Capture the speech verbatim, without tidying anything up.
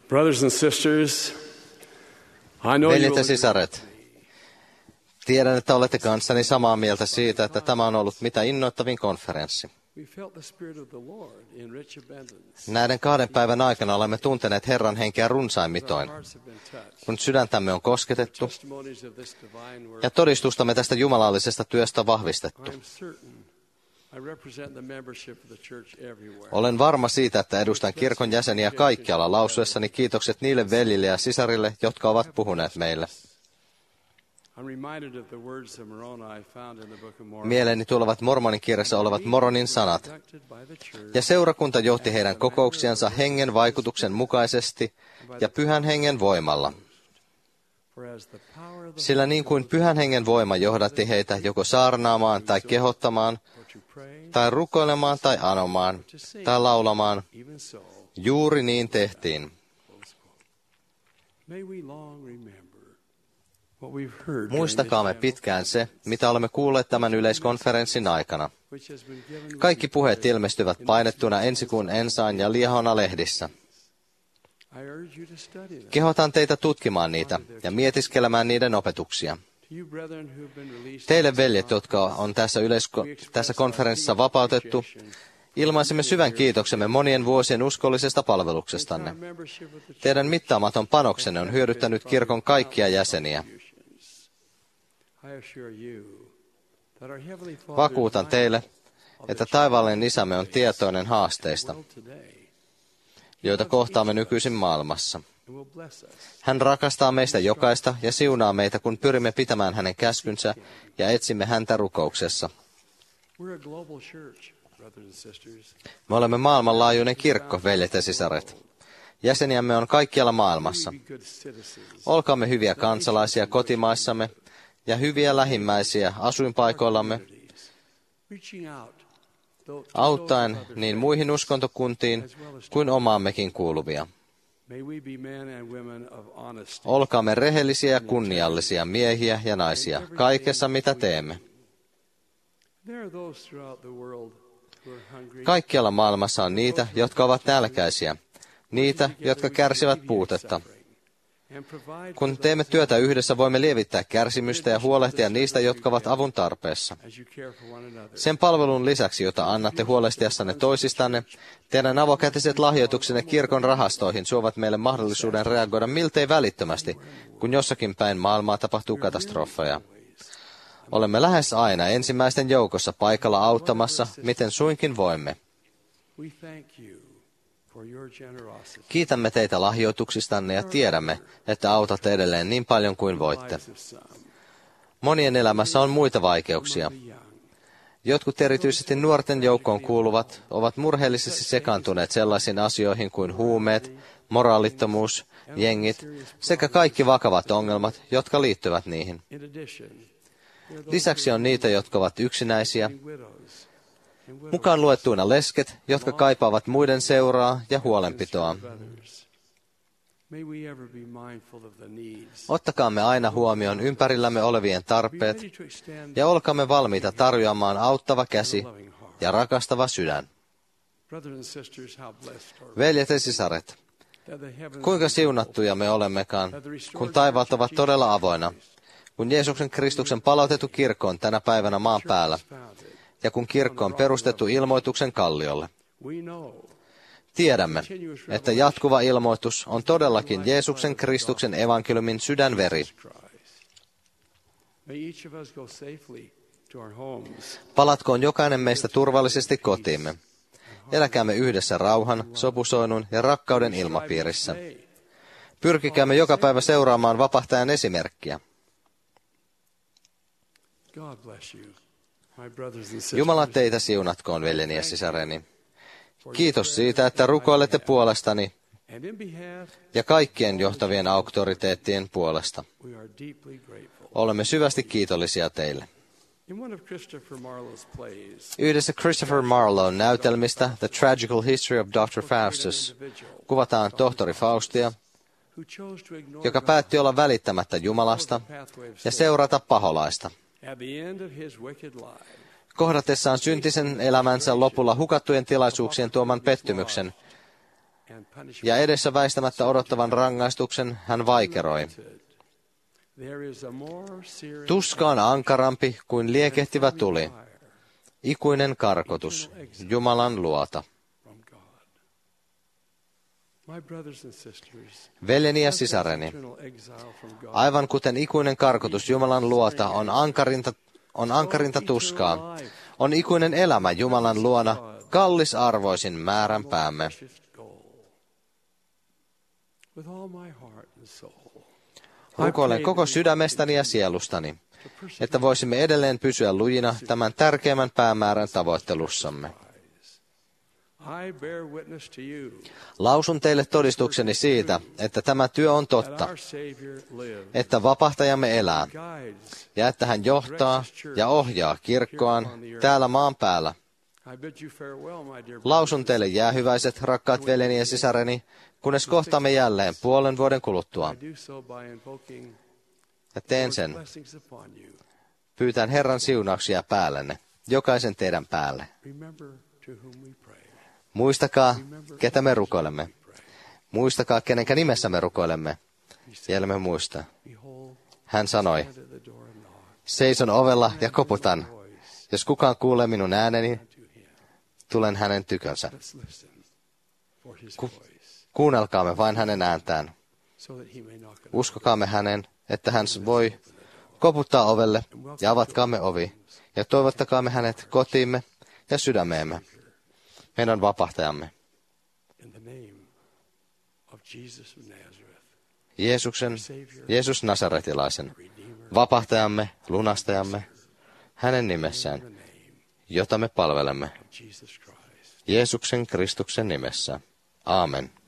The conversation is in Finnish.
Brothers and sisters, I know Veljet you ja will sisaret, tiedän, että olette kanssani samaa mieltä siitä, että tämä on ollut mitä innoittavin konferenssi. we felt the Spirit of the Lord in rich abundance. Näiden kahden päivän aikana olemme tunteneet Herran henkeä runsain Our mitoin, hearts have been touched. kun sydäntämme on kosketettu Testimonies of this divine work. ja todistustamme tästä jumalallisesta työstä vahvistettu. I am certain I represent the membership of the church everywhere. Olen varma siitä, että edustan kirkon jäseniä kaikkialla lausuessani kiitokset niille veljille ja sisarille, jotka ovat puhuneet meille. I'm reminded of the words of Moroni found in the Book of Mormon. Mieleeni tulevat Mormonin kirjassa olevat Moronin sanat. Conducted by the church Ja seurakunta johti heidän kokouksiansa hengen vaikutuksen mukaisesti ja pyhän hengen voimalla. for as the power of the Sillä niin kuin pyhän hengen voima johdatti heitä joko saarnaamaan tai kehottamaan, or to pray, tai rukoilemaan tai anomaan, tai laulamaan, even so, juuri niin tehtiin. may we long remember what we've heard, Muistakaamme pitkään se, mitä olemme kuulleet tämän yleiskonferenssin aikana. which has been given. Kaikki puheet ilmestyvät painettuna ensi kuun Ensaan ja Liehona lehdissä. I urge you to study them. Kehotan teitä tutkimaan niitä ja mietiskelemään niiden opetuksia. To you brethren who have been released, Teille veljet, jotka on tässä, yleisko- tässä konferenssissa vapautettu, ilmaisimme syvän kiitoksemme monien vuosien uskollisesta palveluksestanne. our membership of the church, Teidän mittaamaton panoksenne on hyödyttänyt kirkon kaikkia jäseniä. I assure you that our heavenly Father Vakuutan teille, että taivaallinen isämme on tietoinen haasteista, today joita kohtaamme nykyisin maailmassa. and will bless us. Hän rakastaa meistä jokaista ja siunaa meitä, kun pyrimme pitämään hänen käskynsä ja etsimme häntä rukouksessa. We're a global church, brothers and sisters. Me olemme maailmanlaajuinen kirkko, veljet ja sisaret. Jäseniämme on kaikkialla maailmassa. Be good citizens. Olkaamme hyviä kansalaisia kotimaissamme ja hyviä lähimmäisiä asuinpaikoillamme, Reaching out to auttaen niin muihin uskontokuntiin kuin omaammekin kuuluvia. May we be men and women of honesty. Olkaamme rehellisiä ja kunniallisia miehiä ja naisia kaikessa, mitä teemme. There are those throughout the world who are hungry. Kaikkialla maailmassa on niitä, jotka ovat nälkäisiä, niitä, jotka kärsivät puutetta. And provide Kun teemme työtä yhdessä, voimme lievittää kärsimystä ja huolehtia niistä, jotka ovat avun tarpeessa. as you care for one another. Sen palvelun lisäksi, jota annatte huolehtiassanne toisistanne, teidän avokätiset lahjoituksenne kirkon rahastoihin suovat meille mahdollisuuden reagoida miltei välittömästi, kun jossakin päin maailmaa tapahtuu katastrofeja. Olemme lähes aina ensimmäisten joukossa paikalla auttamassa, miten suinkin voimme. We thank you for your generosity. Kiitämme teitä lahjoituksistanne ja tiedämme, että autatte edelleen niin paljon kuin voitte. Lives of some, Monien elämässä on muita vaikeuksia. the young. Jotkut erityisesti nuorten joukkoon kuuluvat ovat murheellisesti sekaantuneet sellaisiin asioihin kuin huumeet, moraalittomuus, jengit sekä kaikki vakavat ongelmat, jotka liittyvät niihin. In addition, there are those Lisäksi on niitä, jotka ovat yksinäisiä, widows and widows mukaan luettuina lesket, jotka kaipaavat muiden seuraa ja huolenpitoa. of others. May we ever be mindful of the needs. Ottakaamme aina huomioon ympärillämme olevien Be tarpeet ready to extend ja olkaamme valmiita tarjoamaan auttava käsi a loving heart. ja rakastava sydän. Brothers and sisters, how blessed are we Veljet ja sisaret, that the heavens kuinka siunattuja me olemmekaan, kun taivaat ovat todella avoinna, kun Jeesuksen Kristuksen palautettu kirkko on tänä päivänä maan päällä, founded. ja kun kirkko on perustettu ilmoituksen kalliolle. We know Tiedämme, että jatkuva ilmoitus on todellakin Jeesuksen Kristuksen evankeliumin sydänveri. Christ. May each of us go safely to our homes. Palatkoon jokainen meistä turvallisesti kotiimme. Eläkäämme yhdessä rauhan, sopusoinnun ja rakkauden ilmapiirissä. Pyrkikäämme joka päivä seuraamaan vapahtajan esimerkkiä. God bless you, my brothers and sisters. Jumala teitä siunatkoon, veljeni ja sisareni. Kiitos siitä, että rukoilette puolestani And in behalf, ja kaikkien johtavien auktoriteettien puolesta. we are deeply grateful. Olemme syvästi kiitollisia teille. In one of Christopher Marlowe's plays, Yhdessä Christopher Marlowen näytelmistä The Tragical History of doctor Faustus kuvataan tohtori Faustia, who chose to ignore joka God päätti olla välittämättä Jumalasta the pathway of ja sin. seurata paholaista. At the end of his wicked life, Kohdatessaan syntisen elämänsä lopulla hukattujen tilaisuuksien tuoman pettymyksen, and punishment. ja edessä väistämättä odottavan rangaistuksen hän vaikeroi. There is a more serious Tuska on ankarampi kuin liekehtivä tuli, ikuinen karkotus Jumalan luota. from God. My brothers and sisters, Veljeni ja sisareni, eternal exile from God. aivan kuten ikuinen karkotus Jumalan luota on ankarinta, on ankarinta tuskaa, on ikuinen elämä Jumalan luona kallisarvoisin määränpäämme. With all my heart and soul. Rukoilen koko sydämestäni ja sielustani, että voisimme edelleen pysyä lujina tämän tärkeimmän päämäärän tavoittelussamme. I bear witness to you Lausun teille todistukseni siitä, että tämä työ on that totta, our Savior lives, että vapahtajamme elää, guides. ja että hän johtaa ja ohjaa kirkkoaan täällä maan päällä. I bid you farewell, my dear Lausun teille jäähyväiset, rakkaat veljeni ja sisareni, kunnes kohtaamme jälleen puolen vuoden kuluttua. I do so by invoking Ja teen Lord's sen. blessings upon you. Pyytän Herran siunauksia päällenne, jokaisen teidän päälle. Remember to whom we pray. Muistakaa, ketä me rukoilemme. Muistakaa, kenenkä nimessä me rukoilemme. Ja ellemme muista. Behold, Hän sanoi, stand at the door and knock. seison ovella ja koputan. Jos kukaan kuulee minun ääneni, To him. tulen hänen tykönsä. Let's listen for his Ku- voice, Kuunnelkaamme vain hänen ääntään. so that he may knock at Uskokaamme hänen, että hän voi koputtaa ovelle ja avatkaamme ovi. Ja toivottakaamme hänet kotiimme ja sydämeemme, meidän vapahtajamme. in the name of Jesus of Nazareth, Jeesuksen, Jeesus Nasaretilaisen, Redeemer, vapahtajamme, lunastajamme, hänen nimessään, in the name jota me palvelemme. of Jesus Christ. Jeesuksen Kristuksen nimessä. Aamen.